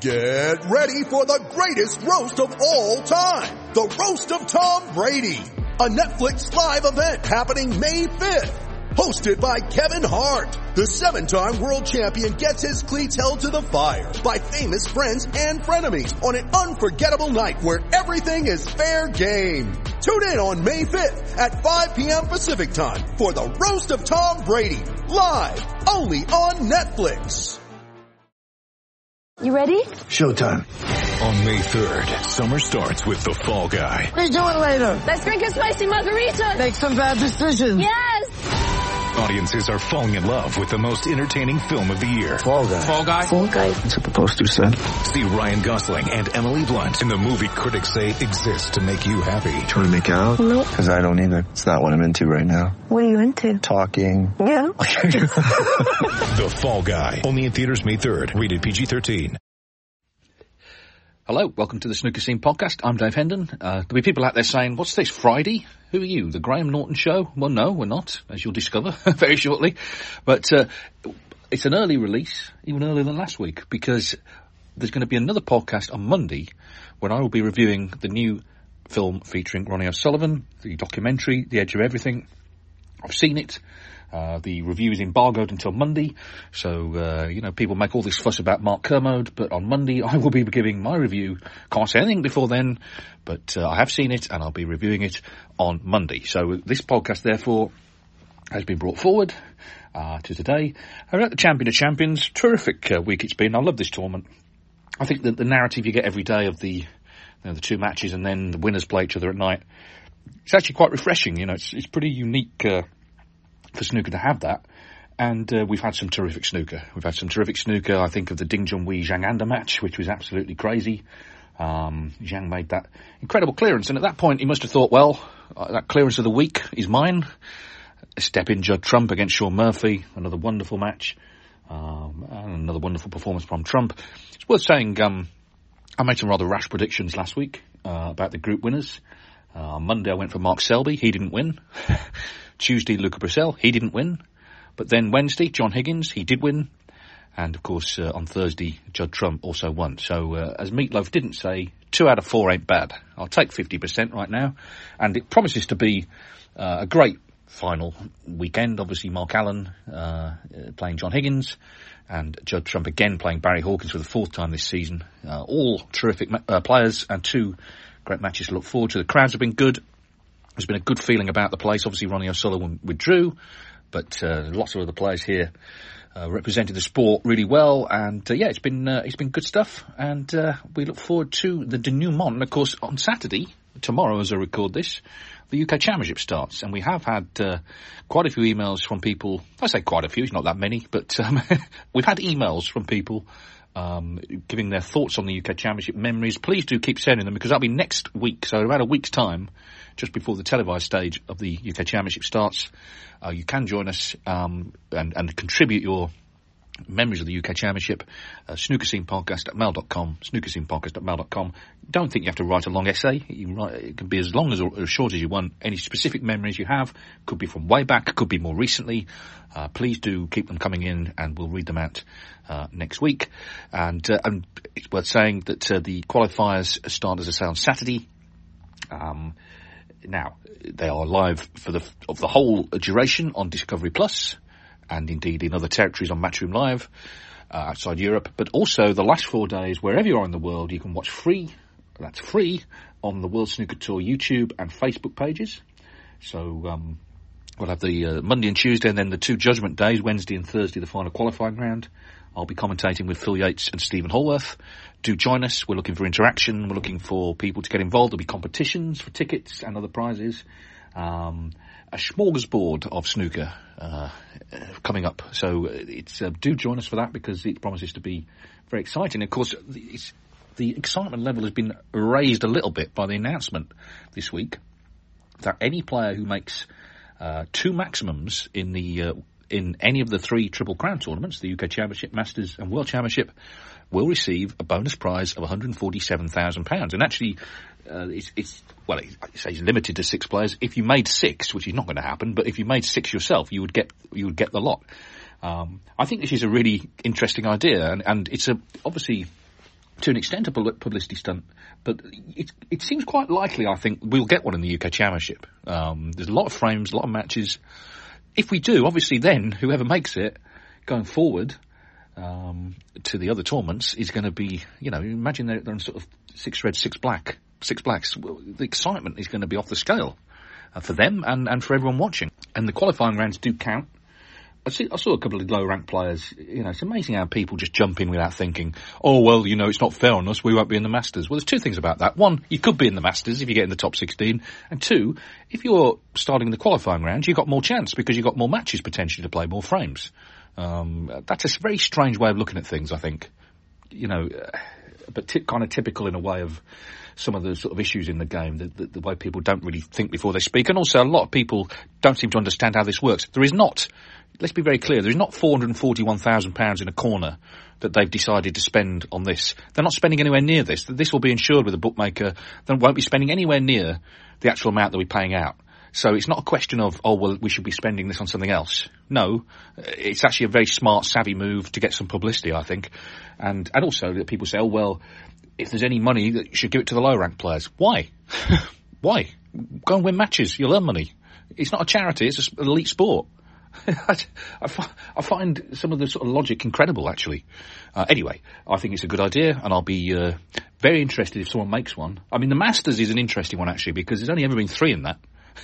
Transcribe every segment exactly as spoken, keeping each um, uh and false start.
Get ready for the greatest roast of all time. The Roast of Tom Brady. A Netflix live event happening May fifth. Hosted by Kevin Hart. The seven-time world champion gets his cleats held to the fire by famous friends and frenemies on an unforgettable night where everything is fair game. Tune in on May fifth at five p.m. Pacific time for the Roast of Tom Brady. Live only on Netflix. You ready? Showtime. On May third, summer starts with The Fall Guy. Let's do it later. Let's drink a spicy margarita. Make some bad decisions. Yes. Audiences are falling in love with the most entertaining film of the year. Fall Guy. Fall Guy. Fall Guy. That's what the poster said. See Ryan Gosling and Emily Blunt in the movie critics say exists to make you happy. Trying to make it out? Nope. Because I don't either. It's not what I'm into right now. What are you into? Talking. Yeah. The Fall Guy. Only in theaters May third. Rated P G thirteen. Hello, welcome to the Snooker Scene Podcast. I'm Dave Hendon. Uh, there'll be people out there saying, what's this, Friday? Who are you, the Graham Norton Show? Well, no, we're not, as you'll discover very shortly. But uh, it's an early release, even earlier than last week, because there's going to be another podcast on Monday when I will be reviewing the new film featuring Ronnie O'Sullivan, the documentary, The Edge of Everything. I've seen it. Uh, the review is embargoed until Monday, so, uh, you know, people make all this fuss about Mark Kermode, but on Monday I will be giving my review. Can't say anything before then, but uh, I have seen it and I'll be reviewing it on Monday. So this podcast, therefore, has been brought forward uh, to today. We're at the Champion of Champions. Terrific uh, week it's been. I love this tournament. I think that the narrative you get every day of the, you know, the two matches and then the winners play each other at night, it's actually quite refreshing. You know, it's, it's pretty unique uh, for snooker to have that, and uh, we've had some terrific snooker. We've had some terrific snooker. I think of the Ding Junhui Zhang Anda match, which was absolutely crazy. Um, Zhang made that incredible clearance, and at that point he must have thought, well, uh, that clearance of the week is mine. A step in Judd Trump against Shaun Murphy, another wonderful match, um, and another wonderful performance from Trump. It's worth saying, um, I made some rather rash predictions last week uh, about the group winners. Uh, on Monday I went for Mark Selby, he didn't win. Tuesday, Luca Brecel, he didn't win. But then Wednesday, John Higgins, he did win. And, of course, uh, on Thursday, Judd Trump also won. So, uh, as Meatloaf didn't say, two out of four ain't bad. I'll take fifty percent right now. And it promises to be uh, a great final weekend. Obviously, Mark Allen uh, playing John Higgins. And Judd Trump again playing Barry Hawkins for the fourth time this season. Uh, all terrific ma- uh, players and two great matches to look forward to. The crowds have been good. There's been a good feeling about the place. Obviously, Ronnie O'Sullivan withdrew, but uh, lots of other players here uh, represented the sport really well. And uh, yeah, it's been uh, it's been good stuff. And uh, we look forward to the denouement. And of course, on Saturday, tomorrow, as I record this, the U K Championship starts. And we have had uh, quite a few emails from people. I say quite a few; it's not that many, but um, we've had emails from people um, giving their thoughts on the U K Championship, memories. Please do keep sending them, because that'll be next week. So in about a week's time, just before the televised stage of the U K Championship starts, uh, you can join us um, and, and contribute your memories of the U K Championship. Uh, snooker scene podcast at mail dot com, snooker scene podcast at mail dot com. Don't think you have to write a long essay. You can write, it can be as long as or as short as you want. Any specific memories you have, could be from way back, could be more recently. Uh, please do keep them coming in, and we'll read them out uh, next week. And, uh, and it's worth saying that uh, the qualifiers start, as I say, on Saturday. Um, Now, they are live for the of the whole duration on Discovery Plus, and indeed in other territories on Matchroom Live uh, outside Europe. But also the last four days, wherever you are in the world, you can watch free. That's free on the World Snooker Tour YouTube and Facebook pages. So um, we'll have the uh, Monday and Tuesday, and then the two judgment days, Wednesday and Thursday, the final qualifying round. I'll be commentating with Phil Yates and Stephen Hallworth. Do join us. We're looking for interaction. We're looking for people to get involved. There'll be competitions for tickets and other prizes. Um, a smorgasbord of snooker uh, coming up. So it's uh, do join us for that, because it promises to be very exciting. Of course, it's, the excitement level has been raised a little bit by the announcement this week that any player who makes uh, two maximums in the uh, in any of the three Triple Crown tournaments, the U K Championship, Masters and World Championship, will receive a bonus prize of one hundred forty-seven thousand pounds. And actually, uh, it's, it's, well, it says limited to six players. If you made six, which is not going to happen, but if you made six yourself, you would get, you would get the lot. Um, I think this is a really interesting idea, and, and it's a, obviously, to an extent, a pub- publicity stunt, but it, it seems quite likely, I think, we'll get one in the U K Championship. Um, there's a lot of frames, a lot of matches. If we do, obviously then, whoever makes it, going forward um, to the other tournaments, is going to be, you know, imagine they're, they're in sort of six red, six black, six blacks. The excitement is going to be off the scale uh, for them and, and for everyone watching. And the qualifying rounds do count. I, see, I saw a couple of low-ranked players. You know, it's amazing how people just jump in without thinking, oh, well, you know, it's not fair on us, we won't be in the Masters. Well, there's two things about that. One, you could be in the Masters if you get in the top sixteen. And two, if you're starting in the qualifying round, you've got more chance because you've got more matches potentially to play, more frames. Um, that's a very strange way of looking at things, I think. You know, uh, but t- kind of typical in a way of some of the sort of issues in the game, the, the, the way people don't really think before they speak. And also a lot of people don't seem to understand how this works. There is not... Let's be very clear, there is not four hundred forty-one thousand pounds in a corner that they've decided to spend on this. They're not spending anywhere near this. This will be insured with a bookmaker. They won't be spending anywhere near the actual amount that we're paying out. So it's not a question of, oh, well, we should be spending this on something else. No, it's actually a very smart, savvy move to get some publicity, I think. And, and also that people say, oh, well, if there's any money, you should give it to the low-ranked players. Why? Why? Go and win matches. You'll earn money. It's not a charity. It's an elite sport. I, fi- I find some of the sort of logic incredible, actually. Uh, anyway, I think it's a good idea, and I'll be uh, very interested if someone makes one. I mean, the Masters is an interesting one, actually, because there's only ever been three in that.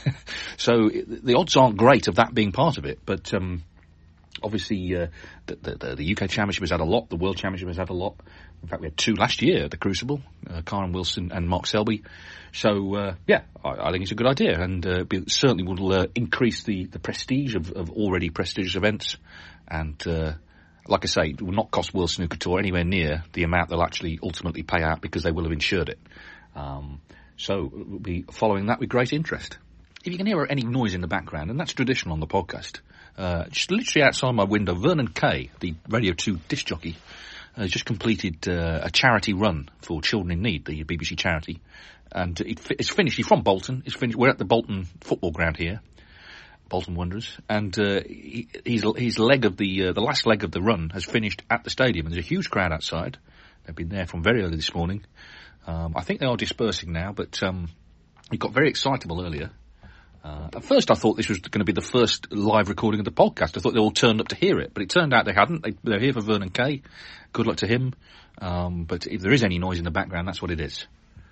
So the odds aren't great of that being part of it, but um, obviously uh, the, the, the U K Championship has had a lot, the World Championship has had a lot. In fact, we had two last year at the Crucible, uh, Karen Wilson and Mark Selby. So, uh, yeah, I, I think it's a good idea, and uh, be, certainly will uh, increase the, the prestige of, of already prestigious events. And, uh, like I say, it will not cost World Snooker Tour anywhere near the amount they'll actually ultimately pay out because they will have insured it. Um, so we'll be following that with great interest. If you can hear any noise in the background, and that's traditional on the podcast, uh, just literally outside my window, Vernon Kay, the Radio two disc jockey, has just completed uh, a charity run for Children in Need, the B B C charity. And it, it's finished. He's from Bolton. It's finished. We're at the Bolton football ground here, Bolton Wanderers. And uh, he, his, his leg of the, uh, the last leg of the run has finished at the stadium. And there's a huge crowd outside. They've been there from very early this morning. Um, I think they are dispersing now, but um, it got very excitable earlier. Uh, at first I thought this was going to be the first live recording of the podcast. I thought they all turned up to hear it, but it turned out they hadn't. They, they're here for Vernon Kay. Good luck to him. Um, but if there is any noise in the background, that's what it is.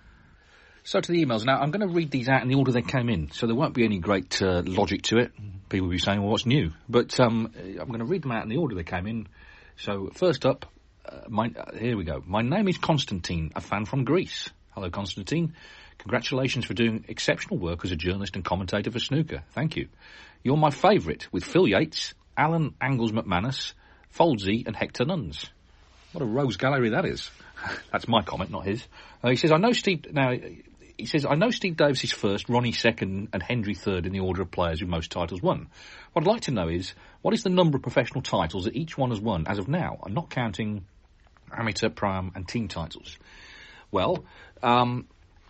So to the emails. Now, I'm going to read these out in the order they came in, so there won't be any great uh, logic to it. People will be saying, well, what's new? But um, I'm going to read them out in the order they came in. So first up, uh, my, uh, here we go. My name is Constantine, a fan from Greece. Hello, Constantine. Congratulations for doing exceptional work as a journalist and commentator for snooker. Thank you. You're my favourite, with Phil Yates, Alan Angles McManus, Foldsey and Hector Nuns. What a rose gallery that is. That's my comment, not his. Uh, he says, I know Steve... Now, he says, I know Steve Davis is first, Ronnie second and Hendry third in the order of players with most titles won. What I'd like to know is, what is the number of professional titles that each one has won as of now? I'm not counting amateur, pro-am and team titles. Well, um...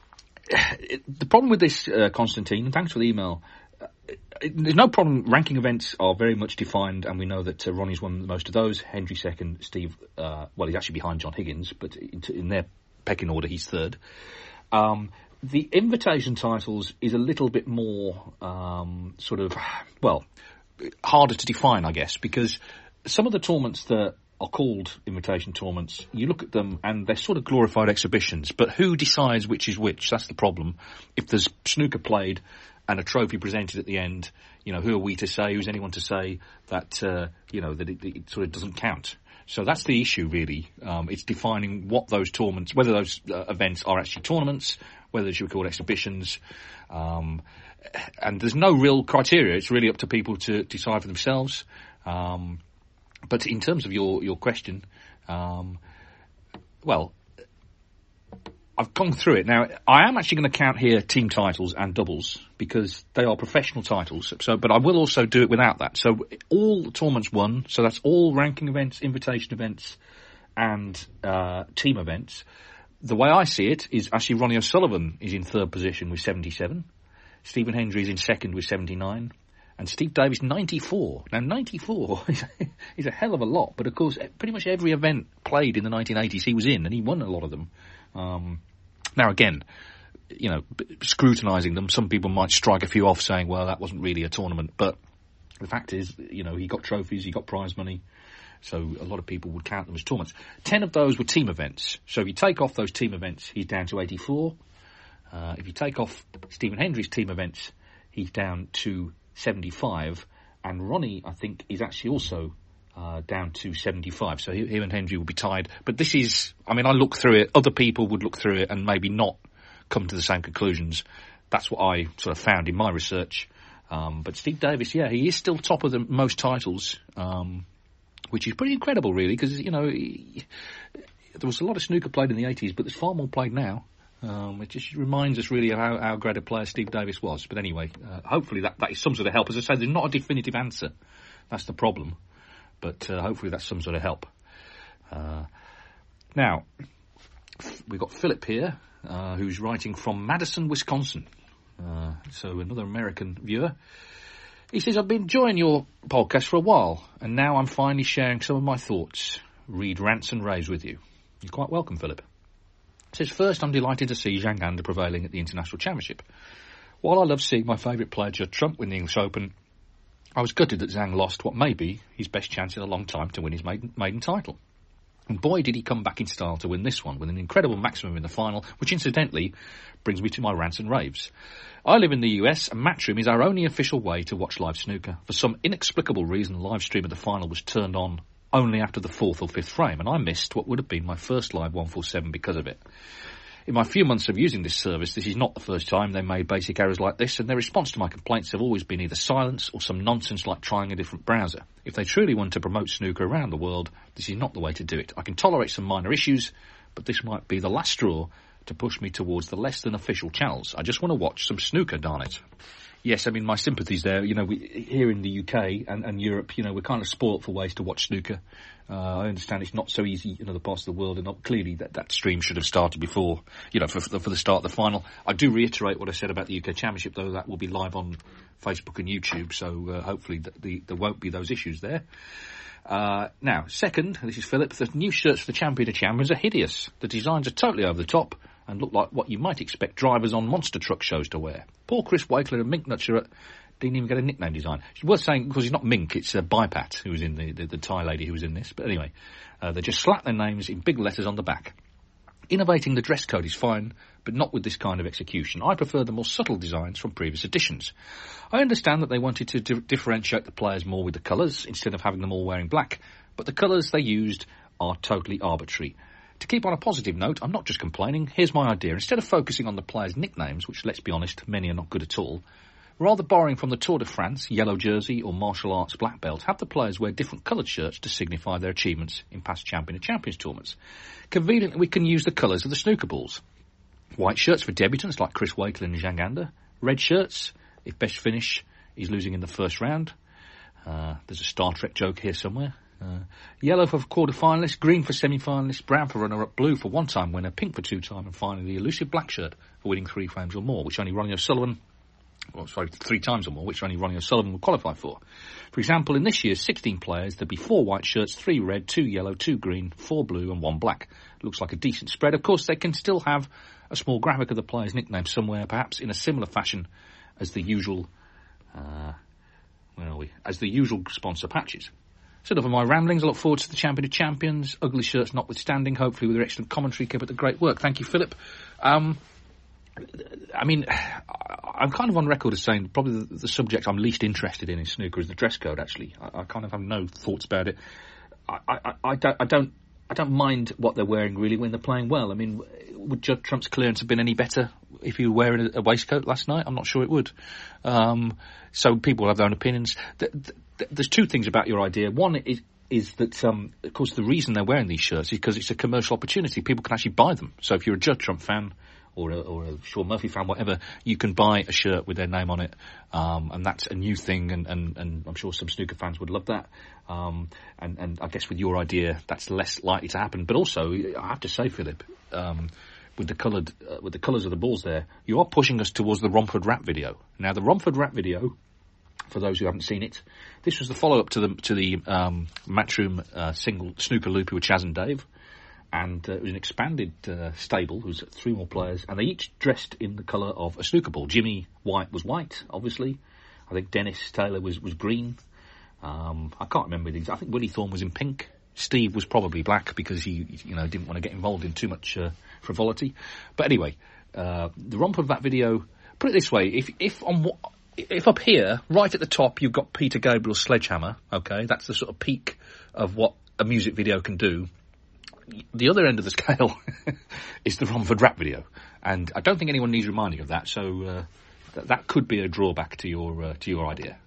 It, the problem with this, uh, Constantine, and thanks for the email, uh, it, there's no problem. Ranking events are very much defined, and we know that uh, Ronnie's won most of those. Hendry second, Steve, uh, well, he's actually behind John Higgins, but in, in their pecking order, he's third. Um, the invitation titles is a little bit more um, sort of, well, harder to define, I guess, because some of the tournaments that are called invitation tournaments, you look at them and they're sort of glorified exhibitions, but who decides which is which? That's the problem. If there's snooker played and a trophy presented at the end, you know, who are we to say, who's anyone to say that, uh, you know, that it, it sort of doesn't count? So that's the issue, really. Um, it's defining what those tournaments, whether those uh, events are actually tournaments, whether they should be called exhibitions, um, and there's no real criteria. It's really up to people to decide for themselves. Um, But in terms of your, your question, um, well, I've gone through it. Now, I am actually going to count here team titles and doubles because they are professional titles. So, but I will also do it without that. So all the tournaments won. So that's all ranking events, invitation events, and uh, team events. The way I see it is actually Ronnie O'Sullivan is in third position with seventy-seven. Stephen Hendry is in second with seventy-nine. and Steve Davis ninety-four. Now, ninety-four is a hell of a lot, but of course, pretty much every event played in the nineteen eighties he was in, and he won a lot of them. Um, now, again, you know, scrutinising them, some people might strike a few off saying, well, that wasn't really a tournament, but the fact is, you know, he got trophies, he got prize money, so a lot of people would count them as tournaments. Ten of those were team events, so if you take off those team events, he's down to eighty-four. Uh, if you take off Stephen Hendry's team events, he's down to seventy-five, and Ronnie, I think, is actually also uh, down to seventy-five, so he, him and Hendry will be tied. But this is, I mean, I look through it, other people would look through it and maybe not come to the same conclusions. That's what I sort of found in my research. Um, but Steve Davis, yeah, he is still top of the most titles, um, which is pretty incredible, really, because, you know, he, there was a lot of snooker played in the eighties, but there's far more played now. Um, it just reminds us, really, of how, how great a player Steve Davis was. But anyway, uh, hopefully that, that is some sort of help. As I say, there's not a definitive answer. That's the problem. But uh, hopefully that's some sort of help. Uh, now, we've got Philip here, uh, who's writing from Madison, Wisconsin. Uh, so another American viewer. He says, I've been enjoying your podcast for a while, and now I'm finally sharing some of my thoughts. Read rants and raves with you. You're quite welcome, Philip. He says, first, I'm delighted to see Zhang Anda prevailing at the International Championship. While I love seeing my favourite player, Judd Trump, win the English Open, I was gutted that Zhang lost what may be his best chance in a long time to win his maiden, maiden title. And boy, did he come back in style to win this one, with an incredible maximum in the final, which incidentally brings me to my rants and raves. I live in the U S, and Matchroom is our only official way to watch live snooker. For some inexplicable reason, the live stream of the final was turned on only after the fourth or fifth frame, and I missed what would have been my first live one forty-seven because of it. In my few months of using this service, this is not the first time they made basic errors like this, and their response to my complaints have always been either silence or some nonsense like trying a different browser. If they truly want to promote snooker around the world, this is not the way to do it. I can tolerate some minor issues, but this might be the last straw to push me towards the less than official channels. I just want to watch some snooker, darn it. Yes, I mean, my sympathies there. You know, we, here in the U K and, and Europe, you know, we're kind of spoilt for ways to watch snooker. Uh, I understand it's not so easy in other parts of the world, and not, clearly that, that stream should have started before, you know, for, for, the, for the start of the final. I do reiterate what I said about the U K Championship, though. That will be live on Facebook and YouTube, so uh, hopefully the, the, there won't be those issues there. Uh, now, second, this is Philip, the new shirts for the Champion of Champions are hideous. The designs are totally over the top and look like what you might expect drivers on monster truck shows to wear. Poor Chris Wakeler and Mink Nutcher didn't even get a nickname design. It's worth saying, because he's not Mink, it's uh, Bipat, who was in the, the, the Thai lady who was in this. But anyway, uh, they just slap their names in big letters on the back. Innovating the dress code is fine, but not with this kind of execution. I prefer the more subtle designs from previous editions. I understand that they wanted to di- differentiate the players more with the colours, instead of having them all wearing black, but the colours they used are totally arbitrary. To keep on a positive note, I'm not just complaining. Here's my idea. Instead of focusing on the players' nicknames, which, let's be honest, many are not good at all, rather borrowing from the Tour de France, yellow jersey, or martial arts black belt, have the players wear different coloured shirts to signify their achievements in past Champion of Champions tournaments. Conveniently, we can use the colours of the snooker balls. White shirts for debutants like Chris Wakeler and Zhang Anda. Red shirts if best finish is losing in the first round. Uh, there's a Star Trek joke here somewhere. Uh, yellow for quarter-finalists, green for semi-finalists, brown for runner-up, blue for one-time winner, pink for two-time, and finally the elusive black shirt for winning three frames or more, which only Ronnie O'Sullivan, well, sorry, three times or more, which only Ronnie O'Sullivan will qualify for. For example, in this year's sixteen players, there'll be four white shirts, three red, two yellow, two green, four blue, and one black. Looks like a decent spread. Of course, they can still have a small graphic of the player's nickname somewhere, perhaps in a similar fashion as the usual, uh, where are we, as the usual sponsor patches. So enough of my ramblings. I look forward to the Champion of Champions. Ugly shirts notwithstanding, hopefully with their excellent commentary, keep up the great work. Thank you, Philip. Um, I mean, I'm kind of on record as saying probably the, the subject I'm least interested in in snooker is the dress code, actually. I, I kind of have no thoughts about it. I, I, I, don't, I, don't, I don't mind what they're wearing, really, when they're playing well. I mean, would Judd Trump's clearance have been any better if he were wearing a, a waistcoat last night? I'm not sure it would. Um, so people have their own opinions. The, the, There's two things about your idea. One is, is that, um, of course, the reason they're wearing these shirts is because it's a commercial opportunity. People can actually buy them. So if you're a Judd Trump fan or a, or a Sean Murphy fan, whatever, you can buy a shirt with their name on it. Um, and that's a new thing, and, and, and I'm sure some snooker fans would love that. Um, and, and I guess with your idea, that's less likely to happen. But also, I have to say, Philip, um, with the coloured, uh, with the colours of the balls there, you are pushing us towards the Romford rap video. Now, the Romford rap video for those who haven't seen it. This was the follow-up to the to the um, Matchroom uh, single snooker loopy with Chaz and Dave, and uh, it was an expanded uh, stable. There was three more players, and they each dressed in the colour of a snooker ball. Jimmy White was white, obviously. I think Dennis Taylor was, was green. Um, I can't remember these. I think Willie Thorne was in pink. Steve was probably black because he, you know, didn't want to get involved in too much uh, frivolity. But anyway, uh, the romp of that video. Put it this way: if if on if up here, right at the top, you've got Peter Gabriel's Sledgehammer. Okay, that's the sort of peak of what a music video can do. The other end of the scale is the Romford rap video, and I don't think anyone needs reminding of that. So uh, th- that could be a drawback to your uh, to your idea.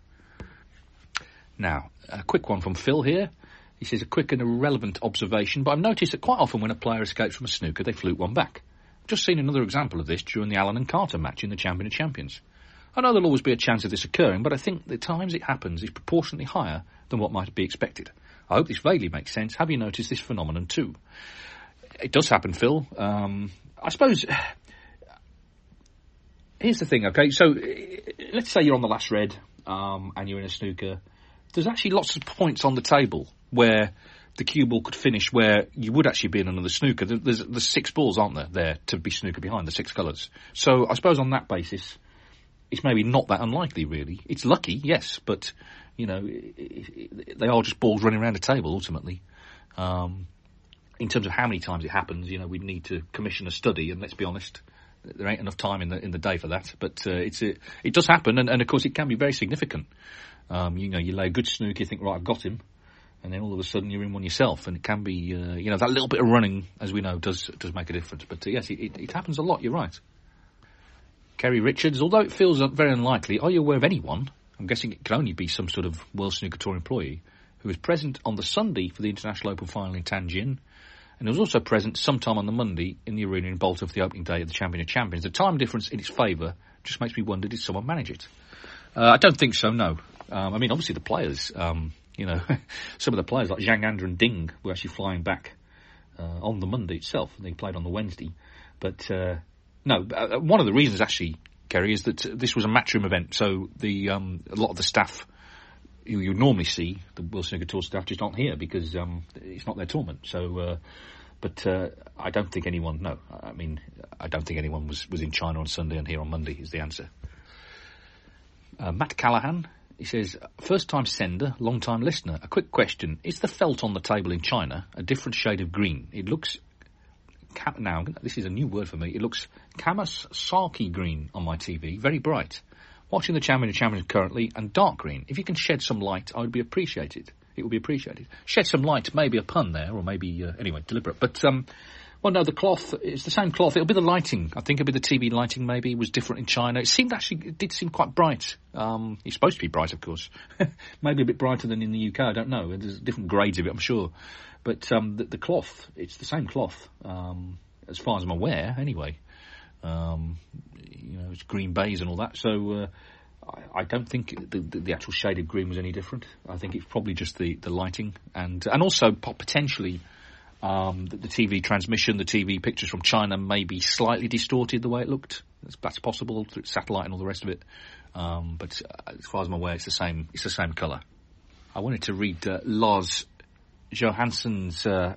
Now, a quick one from Phil here. He says, a quick and irrelevant observation, but I've noticed that quite often when a player escapes from a snooker, they flute one back. I've just seen another example of this during the Allen and Carter match in the Champion of Champions. I know there'll always be a chance of this occurring, but I think the times it happens is proportionately higher than what might be expected. I hope this vaguely makes sense. Have you noticed this phenomenon too? It does happen, Phil. Um, I suppose... Here's the thing, okay? So, let's say you're on the last red, um, and you're in a snooker. There's actually lots of points on the table where the cue ball could finish where you would actually be in another snooker. There's, there's six balls, aren't there, there to be snooker behind, the six colours. So I suppose on that basis, it's maybe not that unlikely, really. It's lucky, yes, but, you know, it, it, they are just balls running around a table, ultimately. Um, in terms of how many times it happens, you know, we'd need to commission a study, and let's be honest, there ain't enough time in the in the day for that. But uh, it's it, it does happen, and, and of course it can be very significant. Um, you know, you lay a good snooker, you think, right, I've got him, and then all of a sudden you're in one yourself, and it can be, uh, you know, that little bit of running, as we know, does does make a difference. But uh, yes, it, it, it happens a lot, you're right. Kerry Richards, although it feels very unlikely, are you aware of anyone, I'm guessing it can only be some sort of World Snooker Tour employee, who was present on the Sunday for the International Open final in Tianjin, and was also present sometime on the Monday in the arena in Bolton for the opening day of the Champion of Champions? The time difference in its favour just makes me wonder, did someone manage it? Uh, I don't think so, no. Um, I mean, obviously the players, um, you know, some of the players like Zhang Anda and Ding were actually flying back uh, on the Monday itself, and they played on the Wednesday. But, uh, no, uh, one of the reasons actually, Kerry, is that this was a matchroom event, so the um, a lot of the staff who you normally see, the World Snooker Tour staff, just aren't here because um, it's not their tournament. So, uh, but uh, I don't think anyone, no, I mean, I don't think anyone was, was in China on Sunday and here on Monday is the answer. Uh, Matt Callahan, he says, first-time sender, long-time listener. A quick question. Is the felt on the table in China a different shade of green? It looks, now, this is a new word for me, it looks Kawasaki green on my T V, very bright. Watching the Champion of Champions currently, and dark green. If you can shed some light, I would be appreciated. It would be appreciated. Shed some light, maybe a pun there, or maybe, uh, anyway, deliberate. But, um, well, no, the cloth, it's the same cloth. It'll be the lighting. I think it'll be the T V lighting maybe. It was different in China. It seemed actually, it did seem quite bright. Um, it's supposed to be bright, of course. Maybe a bit brighter than in the U K, I don't know. There's different grades of it, I'm sure. But um, the, the cloth, it's the same cloth, um, as far as I'm aware, anyway. Um, you know, it's green baize and all that. So uh, I, I don't think the, the, the actual shade of green was any different. I think it's probably just the, the lighting. And, and also potentially... Um, the, the T V transmission, the T V pictures from China may be slightly distorted the way it looked. That's, that's possible through satellite and all the rest of it. Um, but uh, as far as I'm aware, it's the same. It's the same colour. I wanted to read uh, Lars Johansson's uh,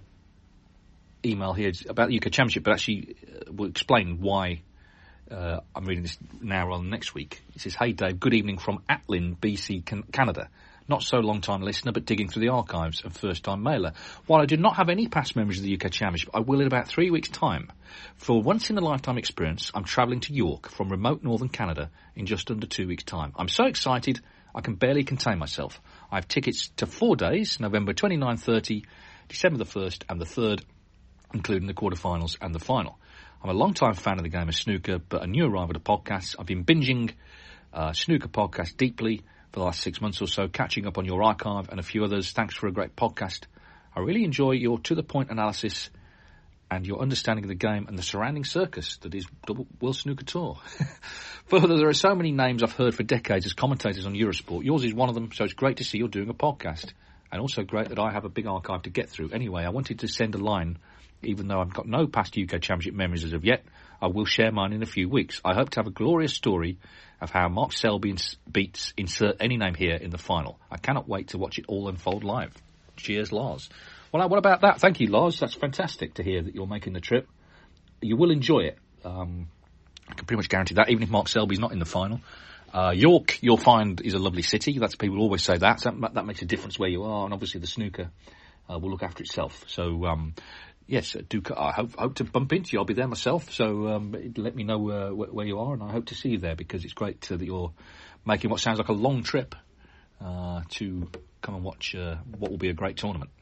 email here about the U K Championship, but actually uh, will explain why uh, I'm reading this now rather than next week. It says, "Hey Dave, good evening from Atlin, B C, Can- Canada. Not so long-time listener, but digging through the archives and first-time mailer. While I do not have any past memories of the U K Championship, I will in about three weeks' time. For a once-in-a-lifetime experience, I'm travelling to York from remote northern Canada in just under two weeks' time. I'm so excited, I can barely contain myself. I have tickets to four days, November twenty-ninth, thirtieth, December the first and the third, including the quarterfinals and the final. I'm a long-time fan of the game of snooker, but a new arrival to podcasts. I've been binging uh, snooker podcasts deeply for the last six months or so, catching up on your archive and a few others. Thanks for a great podcast. I really enjoy your to-the-point analysis and your understanding of the game and the surrounding circus that is the World Snooker Tour. Further, there are so many names I've heard for decades as commentators on Eurosport. Yours is one of them, so it's great to see you're doing a podcast. And also great that I have a big archive to get through. Anyway, I wanted to send a line Even though I've got no past U K Championship memories as of yet, I will share mine in a few weeks. I hope to have a glorious story of how Mark Selby ins- beats insert any name here in the final. I cannot wait to watch it all unfold live. Cheers, Lars. Well, what about that? Thank you, Lars. That's fantastic to hear that you're making the trip. You will enjoy it. Um, I can pretty much guarantee that, even if Mark Selby's not in the final. Uh, York, you'll find, is a lovely city. That's people always say that. So that. That makes a difference where you are, and obviously the snooker uh, will look after itself. So, um, yes, do I hope, hope to bump into you. I'll be there myself. So um, let me know uh, wh- where you are, and I hope to see you there because it's great uh, that you're making what sounds like a long trip uh, to come and watch uh, what will be a great tournament.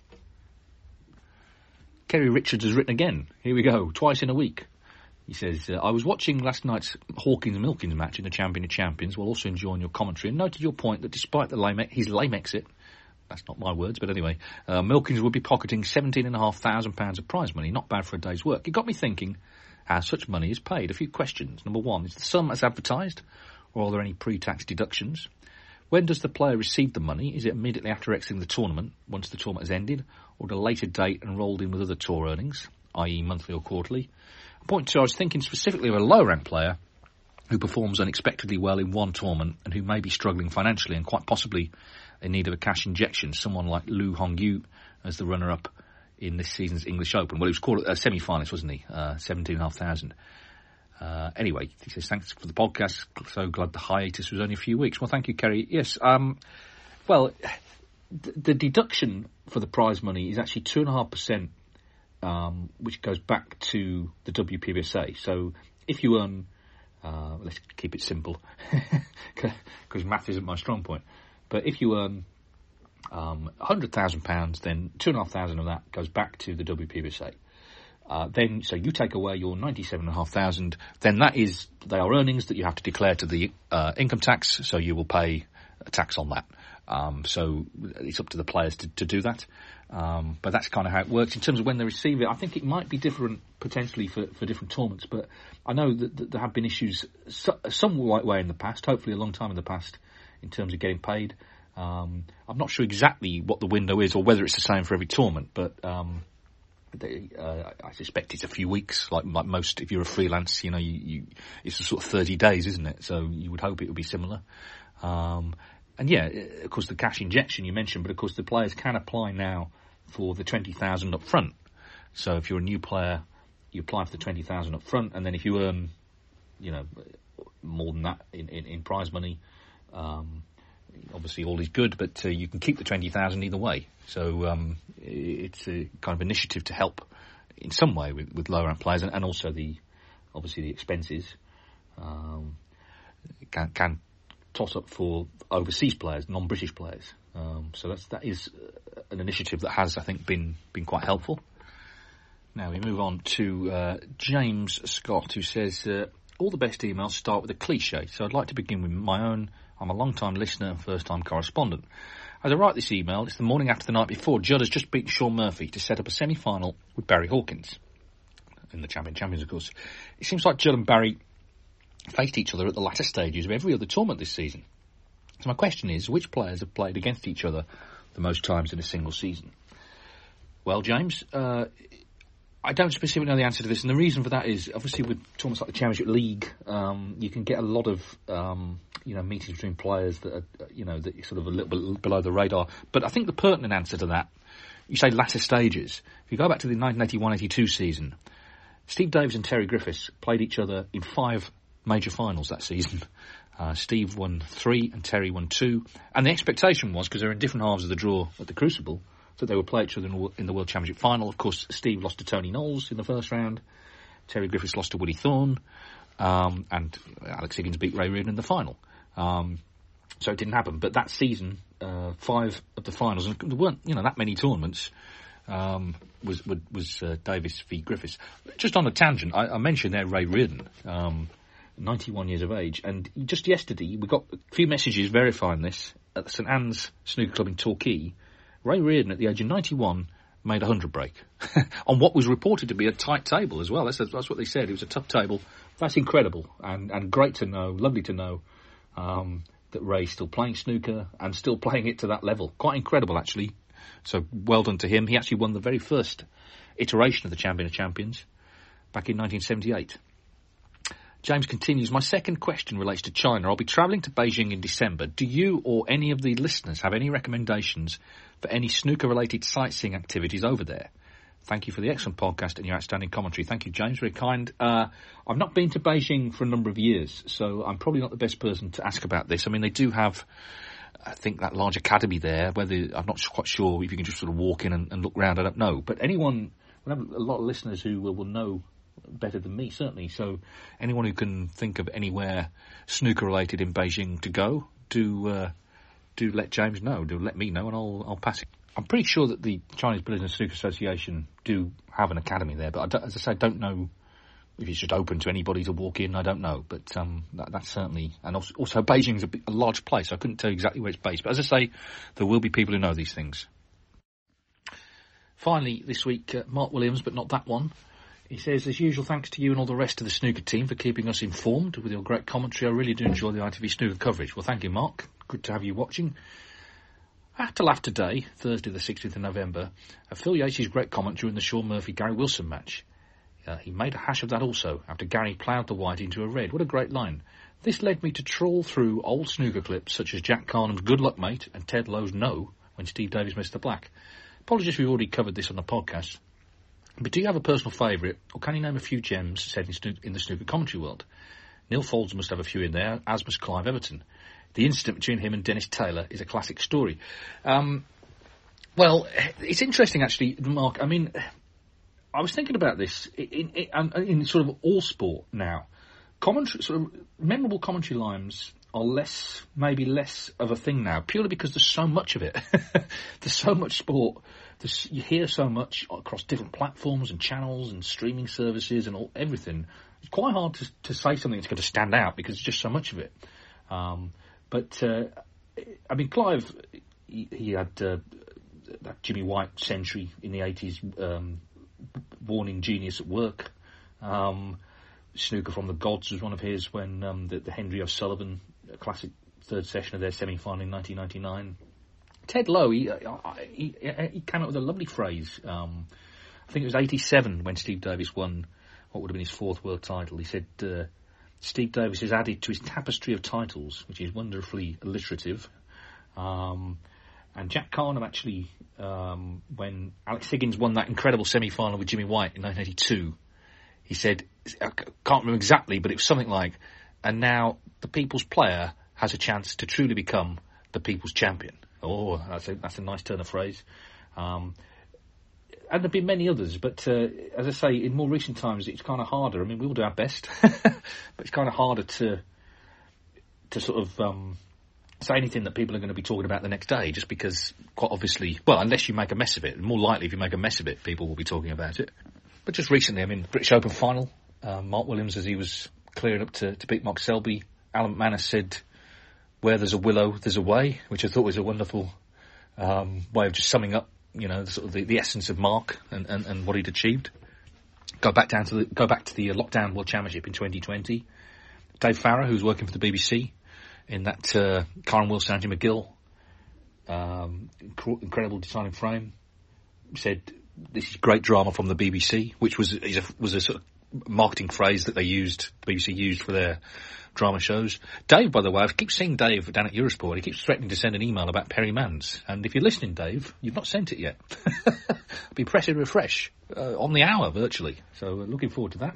Kerry Richards has written again. Here we go, twice in a week. He says, uh, I was watching last night's Hawkins-Milkins match in the Champion of Champions while also enjoying your commentary and noted your point that despite the lame, his lame exit, that's not my words, but anyway, uh, Milkins would be pocketing seventeen thousand five hundred pounds of prize money, not bad for a day's work. It got me thinking how such money is paid. A few questions. Number one, is the sum as advertised, or are there any pre-tax deductions? When does the player receive the money? Is it immediately after exiting the tournament, once the tournament has ended, or at a later date and rolled in with other tour earnings, that is monthly or quarterly? Point two, I was thinking specifically of a low-ranked player who performs unexpectedly well in one tournament and who may be struggling financially and quite possibly in need of a cash injection, someone like Lu Hongyu as the runner-up in this season's English Open. Well, he was called a semi-finalist, wasn't he? Uh, seventeen thousand five hundred. Uh, anyway, he says, thanks for the podcast. So glad the hiatus was only a few weeks. Well, thank you, Kerry. Yes, um, well, th- the deduction for the prize money is actually two point five percent, um, which goes back to the W P B S A. So if you earn, uh, let's keep it simple, because math isn't my strong point, but if you earn um, one hundred thousand pounds, then two thousand five hundred of that goes back to the W P B S A. Uh, then, so you take away your ninety-seven thousand five hundred, then that is, they are earnings that you have to declare to the uh, income tax, so you will pay a tax on that. Um, so it's up to the players to, to do that. Um, but that's kind of how it works. In terms of when they receive it, I think it might be different potentially for, for different tournaments, but I know that, that there have been issues so, some way in the past, hopefully a long time in the past, in terms of getting paid. Um, I'm not sure exactly what the window is or whether it's the same for every tournament, but um, They, uh, I suspect it's a few weeks, like like most. If you're a freelance, you know, you, you it's a sort of thirty days, isn't it? So you would hope it would be similar. Um, and yeah, of course, the cash injection you mentioned, but of course the players can apply now for the twenty thousand up front. So if you're a new player, you apply for the twenty thousand up front, and then if you earn, you know, more than that in in, in prize money, um, obviously all is good, but uh, you can keep the twenty thousand either way. So um, it's a kind of initiative to help in some way with, with lower ranked players, and, and also the obviously the expenses um, can, can toss up for overseas players, non-British players. Um, so that's that is an initiative that has, I think, been been quite helpful. Now we move on to uh, James Scott, who says uh, all the best emails start with a cliche. So I'd like to begin with my own. I'm a long-time listener and first-time correspondent. As I write this email, it's the morning after the night before Judd has just beaten Sean Murphy to set up a semi-final with Barry Hawkins. In the Champion Champions, of course. It seems like Judd and Barry faced each other at the latter stages of every other tournament this season. So my question is, which players have played against each other the most times in a single season? Well, James, uh, I don't specifically know the answer to this, and the reason for that is, obviously, with tournaments like the Championship League, um, you can get a lot of, um, you know, meetings between players that are, you know, that are sort of a little bit below the radar. But I think the pertinent answer to that, you say latter stages. If you go back to the nineteen eighty-one eighty-two season, Steve Davis and Terry Griffiths played each other in five major finals that season. Uh, Steve won three and Terry won two. And the expectation was, because they're in different halves of the draw at the Crucible, that they would play each other in the World Championship final. Of course, Steve lost to Tony Knowles in the first round. Terry Griffiths lost to Willie Thorne. Um, and Alex Higgins beat Ray Reardon in the final. Um, so it didn't happen. But that season, uh, five of the finals, and there weren't, you know, that many tournaments, um, was was uh, Davis v Griffiths. Just on a tangent, I, I mentioned there Ray Reardon, um, ninety-one years of age. And just yesterday, we got a few messages verifying this at the St Anne's Snooker Club in Torquay. Ray Reardon, at the age of ninety-one, made a hundred break on what was reported to be a tight table as well. That's, that's what they said. It was a tough table. That's incredible and, and great to know, lovely to know um, that Ray's still playing snooker and still playing it to that level. Quite incredible, actually. So well done to him. He actually won the very first iteration of the Champion of Champions back in nineteen seventy-eight. James continues, my second question relates to China. I'll be travelling to Beijing in December. Do you or any of the listeners have any recommendations for any snooker-related sightseeing activities over there? Thank you for the excellent podcast and your outstanding commentary. Thank you, James. Very kind. Uh, I've not been to Beijing for a number of years, so I'm probably not the best person to ask about this. I mean, they do have, I think, that large academy there. Whether I'm not quite sure if you can just sort of walk in and, and look around. I don't know. But anyone, we have a lot of listeners who will, will know better than me, certainly. So anyone who can think of anywhere snooker-related in Beijing to go, do uh, do let James know. Do let me know, and I'll I'll pass it. I'm pretty sure that the Chinese Billiards and Snooker Association do have an academy there, but I don't, as I say, I don't know if it's just open to anybody to walk in. I don't know, but um, that, that's certainly, and also, also Beijing's a, big, a large place. I couldn't tell you exactly where it's based, but as I say, there will be people who know these things. Finally, this week, uh, Mark Williams, but not that one. He says, as usual, thanks to you and all the rest of the snooker team for keeping us informed with your great commentary. I really do enjoy the I T V snooker coverage. Well, thank you, Mark. Good to have you watching. I had to laugh today, Thursday the sixteenth of November, at Phil Yates' great comment during the Shaun Murphy-Gary Wilson match. Uh, he made a hash of that also, after Gary ploughed the white into a red. What a great line. This led me to trawl through old snooker clips such as Jack Carnham's Good Luck Mate and Ted Lowe's No when Steve Davis missed the black. Apologies if we've already covered this on the podcast, but do you have a personal favourite, or can you name a few gems set in, snoo- in the snooker commentary world? Neil Foulds must have a few in there, as must Clive Everton. The incident between him and Dennis Taylor is a classic story. Um, well, it's interesting, actually, Mark. I mean, I was thinking about this in, in, in sort of all sport now. Commentary, sort of memorable commentary lines are less, maybe less of a thing now, purely because there's so much of it. There's so much sport. There's, you hear so much across different platforms and channels and streaming services and all, everything. It's quite hard to, to say something that's going to stand out because there's just so much of it. Um, But, uh, I mean, Clive, he, he had uh, that Jimmy White century in the eighties, um, warning genius at work. Um, Snooker from the Gods was one of his when um, the, the Henry O'Sullivan classic third session of their semi-final in nineteen ninety-nine. Ted Lowe, he, he, he came up with a lovely phrase. Um, I think it was eighty-seven when Steve Davis won what would have been his fourth world title. He said, uh, Steve Davis has added to his tapestry of titles, which is wonderfully alliterative. Um, and Jack Carnham actually, um, when Alex Higgins won that incredible semi-final with Jimmy White in nineteen eighty-two, he said, I can't remember exactly, but it was something like, and now the people's player has a chance to truly become the people's champion. Oh, that's a, that's a nice turn of phrase. Um, and there have been many others, but uh, as I say, in more recent times, it's kind of harder. I mean, we all do our best, but it's kind of harder to to sort of um, say anything that people are going to be talking about the next day, just because, quite obviously, well, unless you make a mess of it. More likely, if you make a mess of it, people will be talking about it. But just recently, I mean, British Open final, uh, Mark Williams, as he was clearing up to, to beat Mark Selby, Alan McManus said, where there's a willow, there's a way, which I thought was a wonderful um, way of just summing up, you know, the, sort of the, the essence of Mark and, and, and what he'd achieved. Go back down to the go back to the Lockdown World Championship in twenty twenty. Dave Farrar, who was working for the B B C in that uh, Karen Wilson, Angie McGill, um, inc- incredible designing frame, said this is great drama from the B B C, which was is a, was a sort of marketing phrase that they used, the B B C used for their drama shows. Dave, by the way, I keep seeing Dave down at Eurosport. He keeps threatening to send an email about Perry Mans. And if you're listening, Dave, you've not sent it yet. Be pressing refresh uh, on the hour, virtually. So uh, looking forward to that.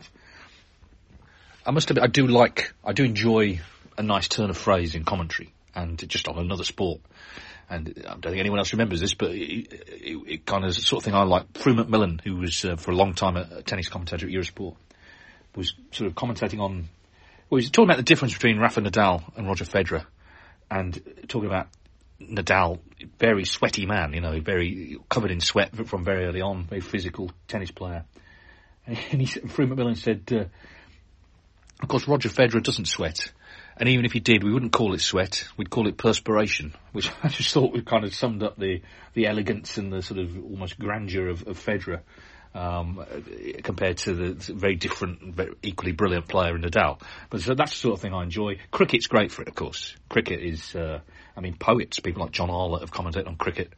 I must admit, I do like, I do enjoy a nice turn of phrase in commentary, and just on another sport. And I don't think anyone else remembers this, but it, it, it kind of is the sort of thing I like. Prue McMillan, who was uh, for a long time a, a tennis commentator at Eurosport, was sort of commentating on, well, he was talking about the difference between Rafa Nadal and Roger Federer, and talking about Nadal, very sweaty man, you know, very covered in sweat from very early on, very physical tennis player. And he, Prue McMillan said, uh, of course, Roger Federer doesn't sweat. And even if he did, we wouldn't call it sweat. We'd call it perspiration, which I just thought we kind of summed up the, the elegance and the sort of almost grandeur of, of Federer, um, compared to the very different, very equally brilliant player in Nadal. But so that's the sort of thing I enjoy. Cricket's great for it, of course. Cricket is, uh, I mean, poets, people like John Arlott have commented on cricket.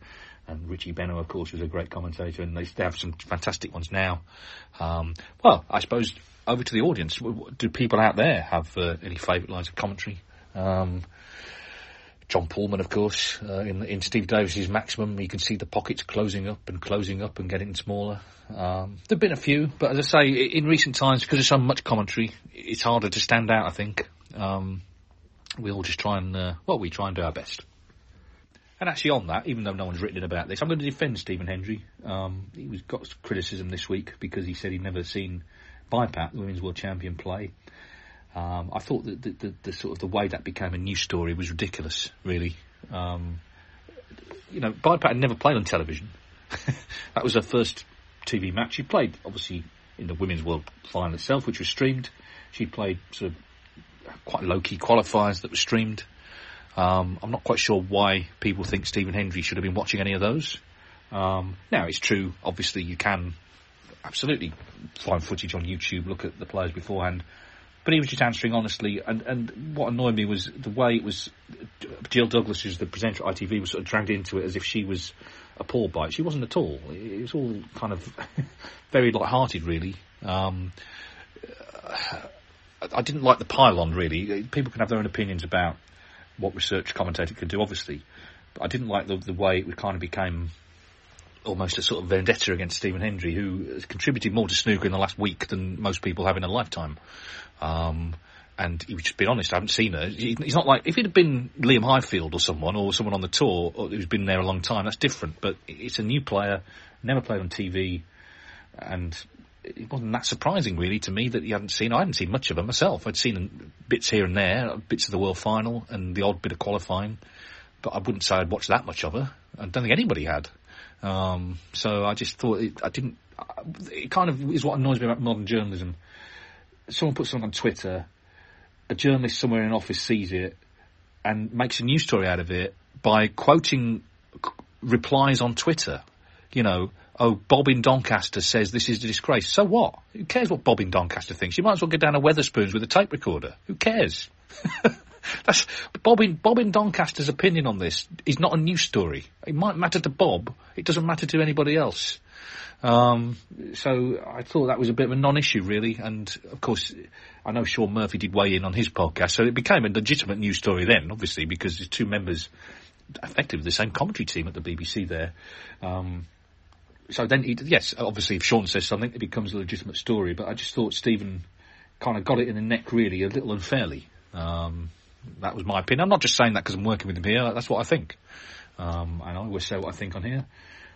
And Richie Beno, of course, was a great commentator, and they, they have some fantastic ones now. Um, well, I suppose over to the audience. Do people out there have uh, any favourite lines of commentary? Um, John Pullman, of course, uh, in, in Steve Davis's Maximum, you can see the pockets closing up and closing up and getting smaller. Um, there've been a few, but as I say, in recent times, because there's so much commentary, it's harder to stand out, I think. Um, we all just try and, uh, well, we try and do our best. And actually on that, even though no one's written about this, I'm going to defend Stephen Hendry. Um, he was got criticism this week because he said he'd never seen Bipat, the Women's World Champion, play. Um, I thought that the, the, the sort of the way that became a news story was ridiculous, really. Um, you know, Bipat had never played on television. That was her first T V match. She played, obviously, in the Women's World Final itself, which was streamed. She played sort of quite low-key qualifiers that were streamed. Um, I'm not quite sure why people think Stephen Hendry should have been watching any of those. Um, now, it's true, obviously, you can absolutely find footage on YouTube, look at the players beforehand. But he was just answering honestly, and, and what annoyed me was the way it was. Jill Douglas, who's the presenter at I T V, was sort of dragged into it as if she was appalled by it. She wasn't at all. It was all kind of very light-hearted, really. Um, I didn't like the pile-on, really. People can have their own opinions about what research commentator can do, obviously. But I didn't like the, the way it kind of became almost a sort of vendetta against Stephen Hendry, who has contributed more to snooker in the last week than most people have in a lifetime. Um, and he was just being honest, I haven't seen her. He's not like, if it had been Liam Highfield or someone, or someone on the tour or who's been there a long time, that's different. But it's a new player, never played on T V, and it wasn't that surprising, really, to me that he hadn't seen. I hadn't seen much of her myself. I'd seen bits here and there, bits of the World Final and the odd bit of qualifying, but I wouldn't say I'd watched that much of her. I don't think anybody had. Um, so I just thought it, I didn't. It kind of is what annoys me about modern journalism. Someone puts something on Twitter, a journalist somewhere in an office sees it and makes a news story out of it by quoting c- replies on Twitter. You know, oh, Bob in Doncaster says this is a disgrace. So what? Who cares what Bob in Doncaster thinks? You might as well go down to Wetherspoons with a tape recorder. Who cares? That's Bob in, Bob in Doncaster's opinion on this is not a news story. It might matter to Bob. It doesn't matter to anybody else. Um, so I thought that was a bit of a non-issue, really. And, of course, I know Sean Murphy did weigh in on his podcast, so it became a legitimate news story then, obviously, because there's two members, effectively the same commentary team at the B B C there. Um, so then, he, yes, obviously if Sean says something, it becomes a legitimate story. But I just thought Stephen kind of got it in the neck, really, a little unfairly. Um, that was my opinion. I'm not just saying that because I'm working with him here. That's what I think. Um, and I always say what I think on here.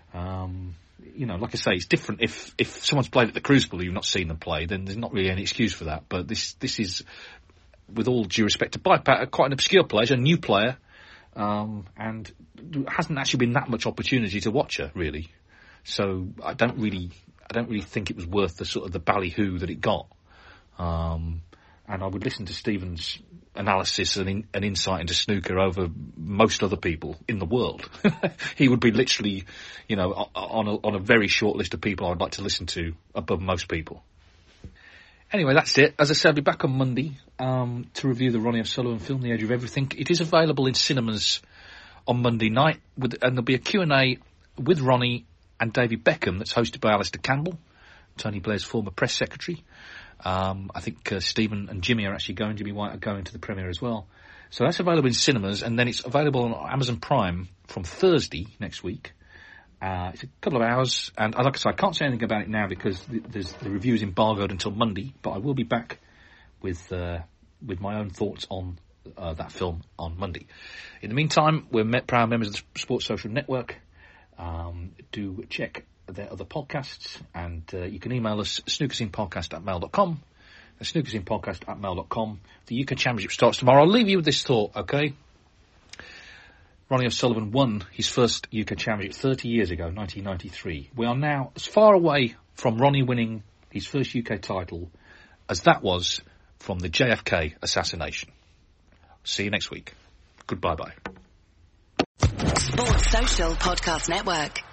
Um, you know, like I say, it's different if, if someone's played at the Crucible, you've not seen them play, then there's not really any excuse for that. But this, this is, with all due respect to Bipat, quite an obscure player, a new player, um, and hasn't actually been that much opportunity to watch her, really. So I don't really, I don't really think it was worth the sort of the ballyhoo that it got. Um, and I would listen to Stephen's analysis and, in, and insight into snooker over most other people in the world. He would be literally, you know, on a, on a very short list of people I'd like to listen to above most people. Anyway, that's it. As I said, I'll be back on Monday um, to review the Ronnie O'Sullivan film, The Age of Everything. It is available in cinemas on Monday night, with, and there'll be a Q and A with Ronnie and David Beckham that's hosted by Alistair Campbell, Tony Blair's former press secretary. Um, I think uh, Stephen and Jimmy are actually going. Jimmy White are going to the premiere as well. So that's available in cinemas, and then it's available on Amazon Prime from Thursday next week. Uh, it's a couple of hours, and like I said, I can't say anything about it now because the, there's, the review is embargoed until Monday, but I will be back with uh, with my own thoughts on uh, that film on Monday. In the meantime, we're met proud members of the Sports Social Network. Um, do check their other podcasts, and uh, you can email us snookerscenepodcast at mail dot com. snookerscenepodcast at mail dot com. The U K Championship starts tomorrow. I'll leave you with this thought, okay? Ronnie O'Sullivan won his first U K Championship thirty years ago, nineteen ninety-three. We are now as far away from Ronnie winning his first U K title as that was from the J F K assassination. See you next week. Goodbye-bye. Sports Social Podcast Network.